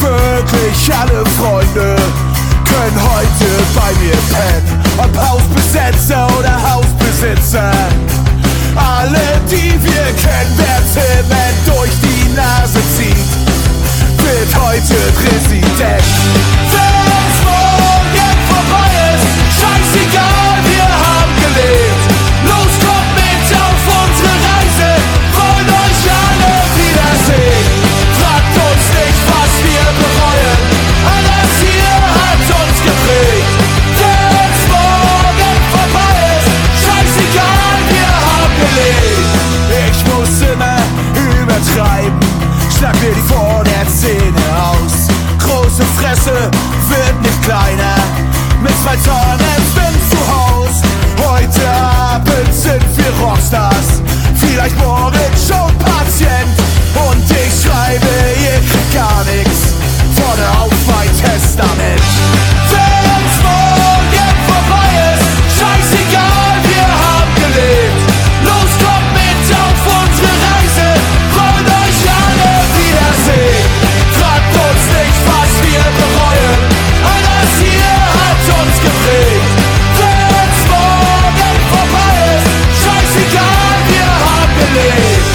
Wirklich alle Freunde können heute bei mir pennen. Ob Hausbesetzer oder Hausbesitzer, alle, die wir kennen, wer Zement durch die Nase zieht, wird heute Präsident. Wenn's morgen vorbei ist, scheißegal, wir haben gelebt. Los, kommt mit auf unsere Reise, wollen euch alle wiedersehen. Fragt uns nicht, was wir bereuen, alles hier hat uns geprägt. Wenn's morgen vorbei ist, scheißegal, wir haben gelebt. Ich muss immer übertreiben, schlag mir die vor der Szene aus. Große Fresse wird nicht kleiner, mit 2 Tonnen Wind zu Haus. Heute Abend sind wir Rockstars, vielleicht morgen schon Patient. Und ich schreibe, ihr kriegt gar nichts, vorne auf mein Testament. Wenn's morgen vorbei ist, scheißegal, wir haben gelebt. Los, kommt mit auf unsere Reise, wollen euch alle wiedersehen. Fragt uns nicht, was wir bereuen, alles hier hat uns geprägt. Wenn's morgen vorbei ist, scheißegal, wir haben gelebt.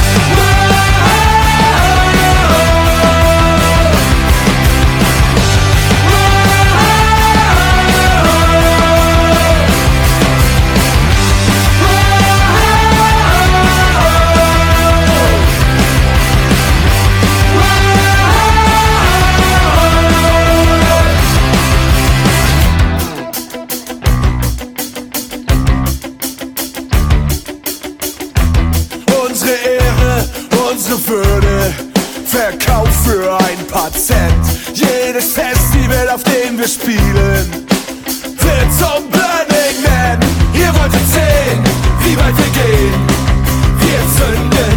Unsere Ehre, unsere Würde, verkauft für ein paar Cent. Jedes Festival, auf dem wir spielen, wird zum Burning Man. Ihr wolltet sehen, wie weit wir gehen. Wir zünden